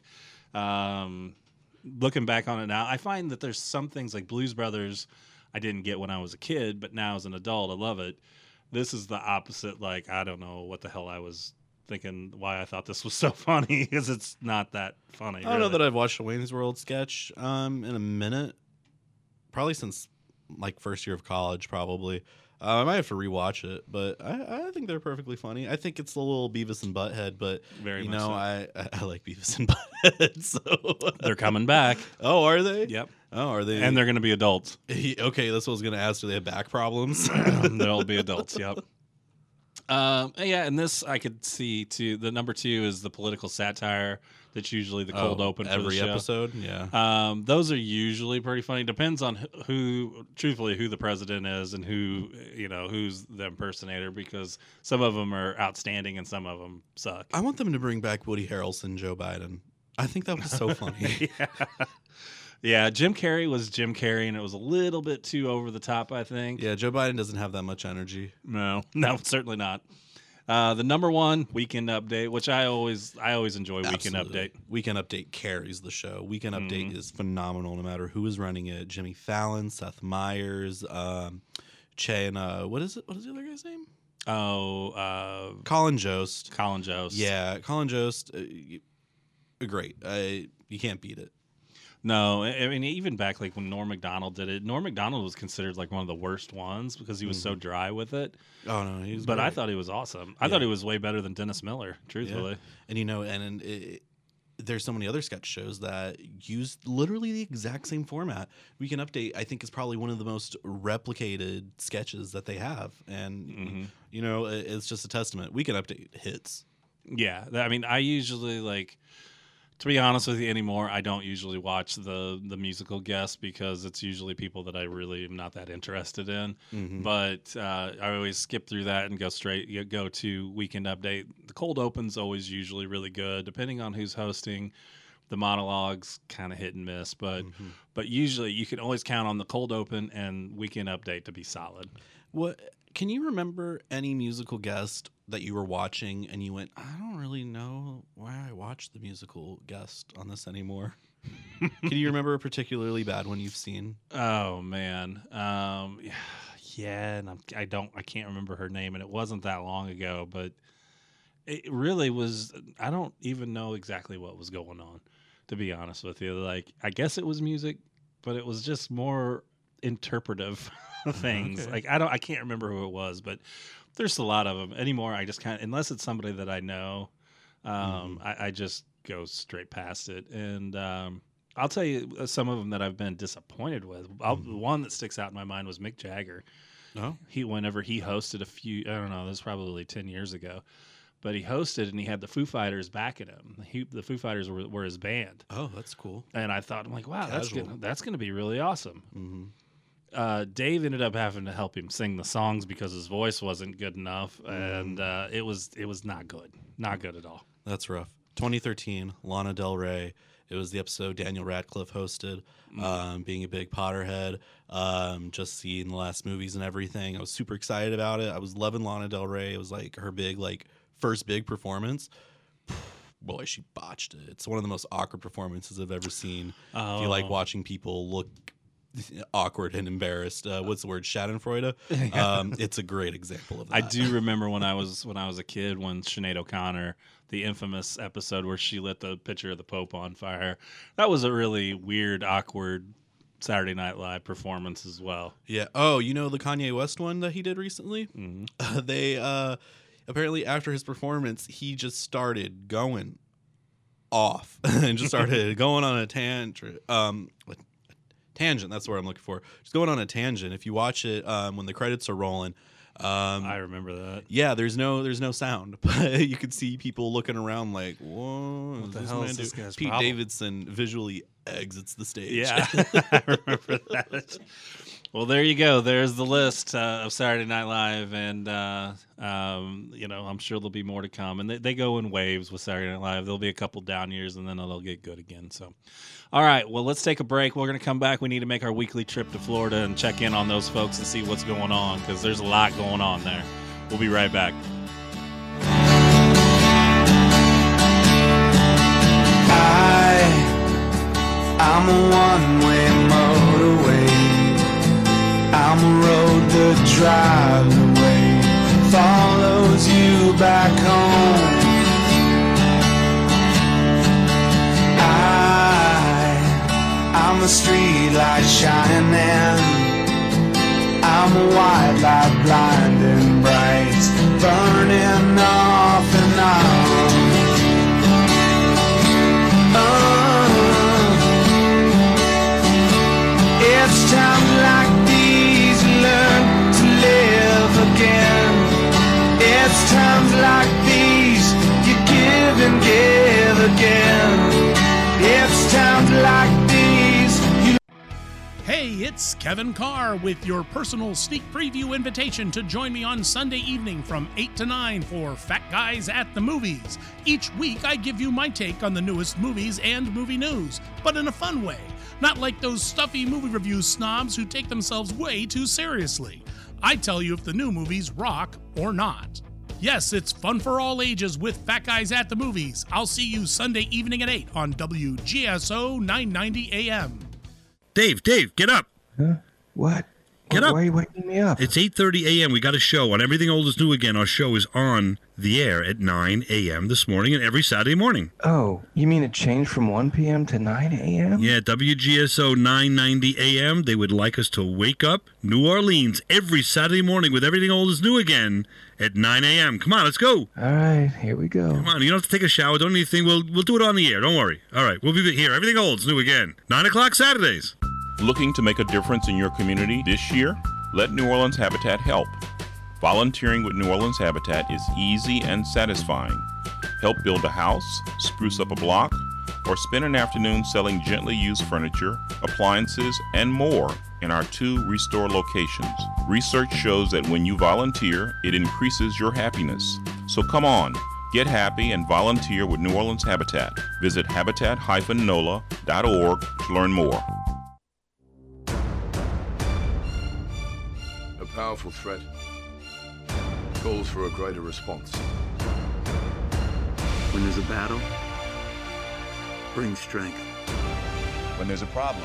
um, looking back on it now, I find that there's some things like Blues Brothers I didn't get when I was a kid, but now as an adult, I love it. This is the opposite. Like, I don't know what the hell I was thinking, why I thought this was so funny, because it's not that funny. I don't really know that I've watched a Wayne's World sketch um, in a minute. Probably since, like, first year of college, probably. Uh, I might have to rewatch it, but I, I think they're perfectly funny. I think it's a little Beavis and Butthead, but, Very you much know, so. I, I like Beavis and Butthead, so... They're coming back. Oh, are they? Yep. Oh, are they? And they're going to be adults. Okay, that's what I was going to ask. Do they have back problems? They'll be adults, yep. Um, yeah, and this I could see, too. The number two is the political satire. That's usually the cold oh, open for every the show. episode, yeah. Um, those are usually pretty funny. Depends on who, truthfully, who the president is and who, you know, who's the impersonator, because some of them are outstanding and some of them suck. I want them to bring back Woody Harrelson, Joe Biden. I think that was so funny. yeah. yeah, Jim Carrey was Jim Carrey, and it was a little bit too over the top, I think. Yeah, Joe Biden doesn't have that much energy. No, no, certainly not. Uh, the number one, Weekend Update, which I always I always enjoy. Weekend Absolutely. Update. Weekend Update carries the show. Weekend Mhm. Update is phenomenal no matter who is running it. Jimmy Fallon, Seth Meyers, um, Che, and uh, what is it? What is the other guy's name? Oh, uh, Colin Jost. Colin Jost. Yeah, Colin Jost. Uh, great. Uh, you can't beat it. No, I I mean, even back like when Norm Macdonald did it, Norm Macdonald was considered like one of the worst ones because he was so dry with it. Oh no, he was But I great. thought he was awesome. I Yeah. thought he was way better than Dennis Miller, truthfully. Yeah. And you know, and, and it, there's so many other sketch shows that use literally the exact same format. Weekend Update, I think, is probably one of the most replicated sketches that they have, and Mm-hmm. you know, it- it's just a testament. Weekend Update hits. Yeah, th- I mean, I usually like. To be honest with you anymore, I don't usually watch the the musical guests because it's usually people that I really am not that interested in. Mhm. But uh, I always skip through that and go straight you go to Weekend Update. The cold open's always usually really good, depending on who's hosting. The monologues kind of hit and miss, but Mhm. but usually you can always count on the cold open and Weekend Update to be solid. What can you remember any musical guest that you were watching and you went, I don't really know why I watched the musical guest on this anymore? Can you remember a particularly bad one you've seen? Oh man, um, yeah, and I'm, I don't, I can't remember her name, and it wasn't that long ago, but it really was. I don't even know exactly what was going on, to be honest with you. Like, I guess it was music, but it was just more interpretive things. Okay. Like, I don't, I can't remember who it was, but there's a lot of them anymore. I just kind of, unless it's somebody that I know, um, Mm-hmm. I, I just go straight past it, and um. I'll tell you some of them that I've been disappointed with. I'll, Mm-hmm. The one that sticks out in my mind was Mick Jagger. Oh, He whenever he hosted a few, I don't know, this was probably ten years ago, but he hosted and he had the Foo Fighters backing him. He, the Foo Fighters were, were his band, oh, that's cool. and I thought, I'm like, wow, that's Casual. gonna, that's going to be really awesome. Mm-hmm. Uh, Dave ended up having to help him sing the songs because his voice wasn't good enough, and uh, it was it was not good, not good at all. That's rough. twenty thirteen, Lana Del Rey. It was the episode Daniel Radcliffe hosted, um, being a big Potterhead, um, just seeing the last movies and everything. I was super excited about it. I was loving Lana Del Rey. It was like her big, like first big performance. Boy, she botched it. It's one of the most awkward performances I've ever seen. If you like Oh. watching people look awkward and embarrassed, uh, what's the word? Schadenfreude. Um, it's a great example of that. I do remember when I was when I was a kid when Sinead O'Connor, the infamous episode where she lit the picture of the Pope on fire. That was a really weird, awkward Saturday Night Live performance as well. Yeah. Oh, you know the Kanye West one that he did recently? Mhm. Uh, they uh, apparently after his performance, he just started going off and just started going on a tangent. Um, a tangent. That's what I'm looking for. Just going on a tangent. If you watch it um, when the credits are rolling, Um, I remember that. Yeah, there's no there's no sound, but you could see people looking around like, "Whoa, What the this hell man is this do-" guy's Pete problem? Davidson visually exits the stage. Yeah, I remember that. Well, there you go. There's the list uh, of Saturday Night Live, and uh, um, you know, I'm sure there'll be more to come. And they, they go in waves with Saturday Night Live. There'll be a couple down years, and then they'll get good again. So, all right. Well, let's take a break. We're going to come back. We need to make our weekly trip to Florida and check in on those folks and see what's going on, because there's a lot going on there. We'll be right back. I, I'm a one-way motorway. I'm a road that drives away, follows you back home. I, I'm a street light shining. I'm a white light blinding bright, burning off and on. Oh, it's times like these you learn to live again. It's times like these you give and give again. It's times like these you. Hey, it's Kevin Carr with your personal sneak preview invitation to join me on Sunday evening from eight to nine for Fat Guys at the Movies. Each week I give you my take on the newest movies and movie news, but in a fun way. Not like those stuffy movie review snobs who take themselves way too seriously. I tell you if the new movies rock or not. Yes, it's fun for all ages with Fat Guys at the Movies. I'll see you Sunday evening at eight on W G S O nine ninety A M. Dave, Dave, get up. Huh? What? Get Why up. are you waking me up? It's eight thirty a.m. We got a show on Everything Old is New Again. Our show is on the air at nine a.m. this morning and every Saturday morning. Oh, you mean it changed from one p.m. to nine a.m.? Yeah, W G S O nine ninety A M. They would like us to wake up New Orleans every Saturday morning with Everything Old is New Again at nine a.m. Come on, let's go. All right, here we go. Come on, you don't have to take a shower. Don't need anything. We'll, we'll do it on the air. Don't worry. All right, we'll be here. Everything Old is New Again. nine o'clock Saturdays. Looking to make a difference in your community this year? Let New Orleans Habitat help. Volunteering with New Orleans Habitat is easy and satisfying. Help build a house, spruce up a block, or spend an afternoon selling gently used furniture, appliances, and more in our two Restore locations. Research shows that when you volunteer, it increases your happiness. So come on, get happy and volunteer with New Orleans Habitat. Visit habitat dash nola dot org to learn more. A powerful threat calls for a greater response. When there's a battle, bring strength. When there's a problem,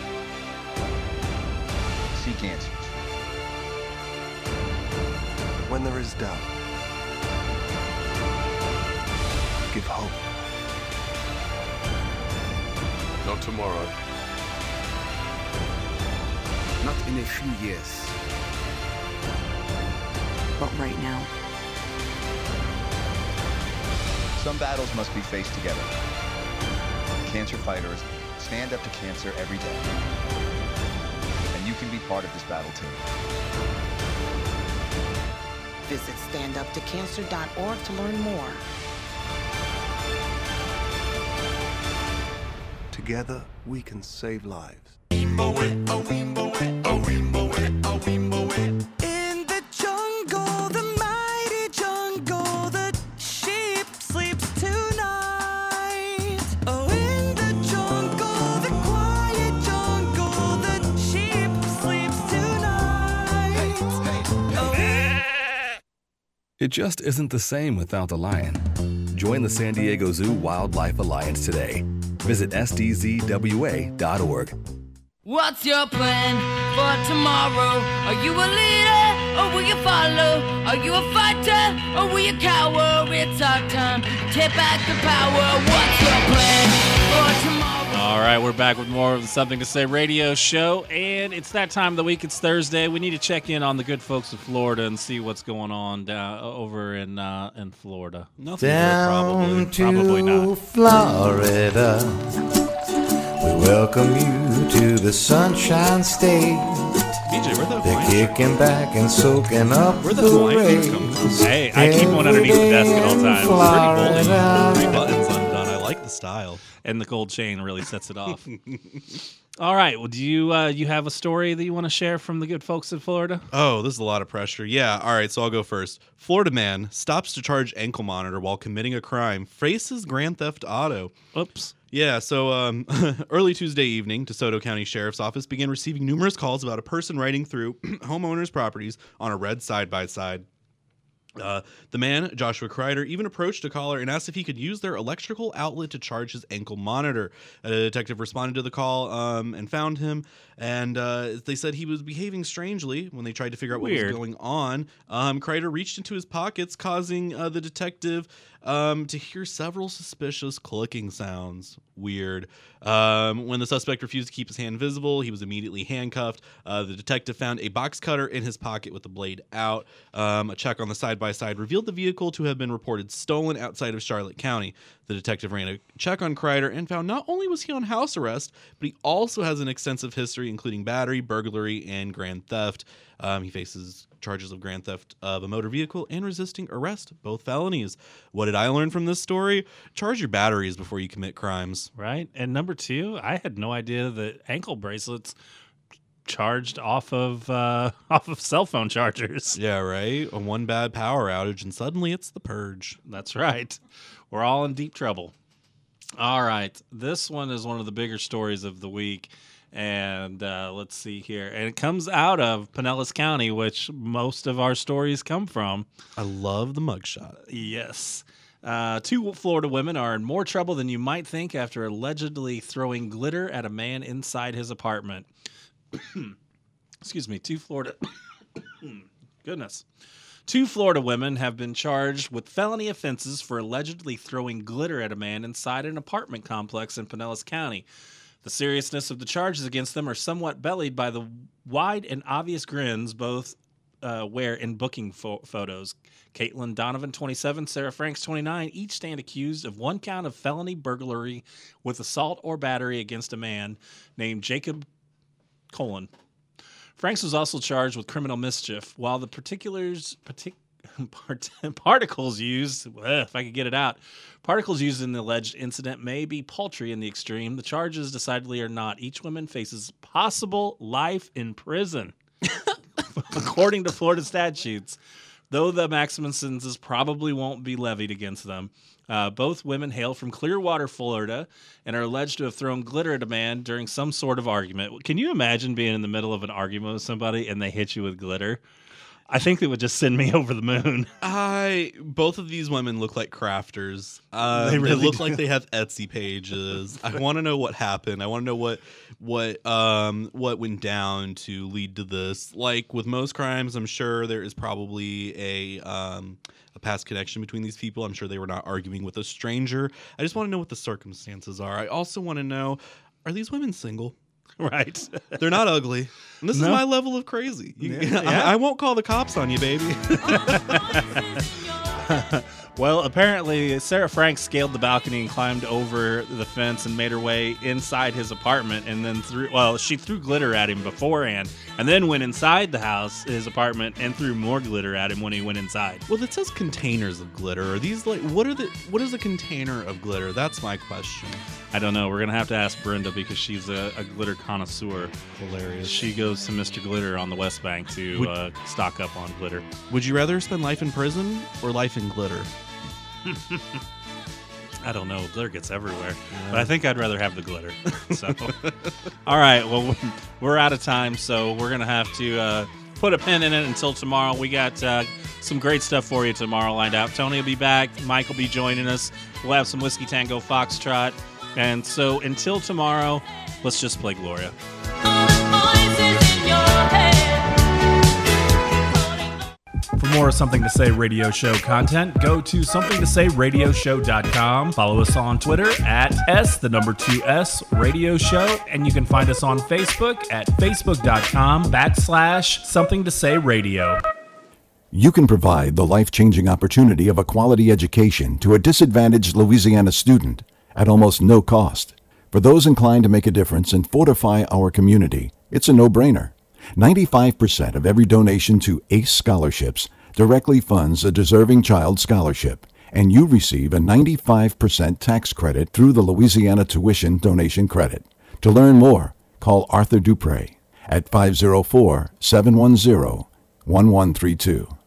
seek answers. When there is doubt, give hope. Not tomorrow. Not in a few years. But right now. Some battles must be faced together. Cancer fighters stand up to cancer every day. And you can be part of this battle too. Visit stand up to cancer dot org to learn more. Together, we can save lives. In the jungle, the mighty jungle, the sheep sleeps tonight. Oh, in the jungle, the quiet jungle, the sheep sleeps tonight. Oh, It just isn't the same without the lion. Join the San Diego Zoo Wildlife Alliance today. Visit S D Z W A dot org. What's your plan for tomorrow? Are you a leader or will you follow? Are you a fighter or will you cower? It's our time to take back the power. What's your plan for tomorrow? All right, we're back with more of the Something to Say radio show, and it's that time of the week. It's Thursday. We need to check in on the good folks of Florida and see what's going on down over in uh, in Florida. Nothing Down good, probably. to Probably not. Florida, we welcome you to the Sunshine State. J, where'd that They're Hawaiian kicking back and soaking up Where'd the that Hawaiian rays. come from? Hey, I keep one underneath the desk at all times. Pretty bold. Three buttons undone. I like the style. And the gold chain really sets it off. All right. Well, do you uh, you have a story that you want to share from the good folks in Florida? Oh, this is a lot of pressure. Yeah. All right. So I'll go first. Florida man stops to charge ankle monitor while committing a crime. Faces grand theft auto. Oops. Yeah, so um, early Tuesday evening, DeSoto County Sheriff's Office began receiving numerous calls about a person riding through homeowners' properties on a red side-by-side. Uh, the man, Joshua Kreider, even approached a caller and asked if he could use their electrical outlet to charge his ankle monitor. A detective responded to the call um, and found him, and uh, they said he was behaving strangely when they tried to figure out what Weird. was going on. Um, Kreider reached into his pockets, causing uh, the detective um, to hear several suspicious clicking sounds. Weird. Um, when the suspect refused to keep his hand visible, he was immediately handcuffed. Uh, the detective found a box cutter in his pocket with the blade out. Um, a check on the side-by-side revealed the vehicle to have been reported stolen outside of Charlotte County. The detective ran a check on Kreider and found not only was he on house arrest, but he also has an extensive history, including battery, burglary, and grand theft. Um, he faces charges of grand theft of a motor vehicle and resisting arrest, both felonies. What did I learn from this story? Charge your batteries before you commit crimes. Right. And number two, I had no idea that ankle bracelets charged off of uh, off of cell phone chargers. Yeah, right. A one bad power outage, and suddenly it's the purge. That's right. We're all in deep trouble. All right. This one is one of the bigger stories of the week. And uh, let's see here. And it comes out of Pinellas County, which most of our stories come from. I love the mugshot. Yes. Uh, two Florida women are in more trouble than you might think after allegedly throwing glitter at a man inside his apartment. Excuse me. Two Florida... Goodness. Two Florida women have been charged with felony offenses for allegedly throwing glitter at a man inside an apartment complex in Pinellas County. The seriousness of the charges against them are somewhat bellied by the wide and obvious grins both uh, wear in booking fo- photos. Caitlin Donovan, twenty-seven, Sarah Franks, twenty-nine, each stand accused of one count of felony burglary with assault or battery against a man named Jacob Colon. Franks was also charged with criminal mischief. While the particulars... Partic- Part- particles used, well, if I could get it out, particles used in the alleged incident may be paltry in the extreme. The charges decidedly are not. Each woman faces possible life in prison, according to Florida statutes, though the maximum sentences probably won't be levied against them. Uh, both women hail from Clearwater, Florida, and are alleged to have thrown glitter at a man during some sort of argument. Can you imagine being in the middle of an argument with somebody and they hit you with glitter? I think they would just send me over the moon. I both of these women look like crafters. Um, They really they look do. like they have Etsy pages. I want to know what happened. I want to know what what um what went down to lead to this. Like with most crimes, I'm sure there is probably a um a past connection between these people. I'm sure they were not arguing with a stranger. I just want to know what the circumstances are. I also want to know, are these women single? Right. They're not ugly. And this No. is my level of crazy. You, Yeah. I, I won't call the cops on you, baby. Well, apparently, Sarah Franks scaled the balcony and climbed over the fence and made her way inside his apartment and then threw, well, she threw glitter at him beforehand and then went inside the house, his apartment, and threw more glitter at him when he went inside. Well, it says containers of glitter. Are these like, what are the, what is a container of glitter? That's my question. I don't know. We're going to have to ask Brenda because she's a, a glitter connoisseur. Hilarious. She goes to Mister Glitter on the West Bank to Would- uh, stock up on glitter. Would you rather spend life in prison or life in glitter? I don't know. Glitter gets everywhere. But I think I'd rather have the glitter. So, all right. Well, we're out of time, so we're going to have to uh, put a pin in it until tomorrow. We got uh, some great stuff for you tomorrow lined up. Tony will be back. Mike will be joining us. We'll have some Whiskey Tango Foxtrot. And so until tomorrow, let's just play Gloria. For more Something to Say radio show content, go to something to say radio show dot com. Follow us on Twitter at S, the number two S, radio show. And you can find us on Facebook at facebook.com backslash something to say radio. You can provide the life-changing opportunity of a quality education to a disadvantaged Louisiana student at almost no cost. For those inclined to make a difference and fortify our community, it's a no-brainer. ninety-five percent of every donation to ACE Scholarships directly funds a deserving child scholarship, and you receive a ninety-five percent tax credit through the Louisiana Tuition Donation Credit. To learn more, call Arthur Dupre at five oh four, seven one zero, one one three two.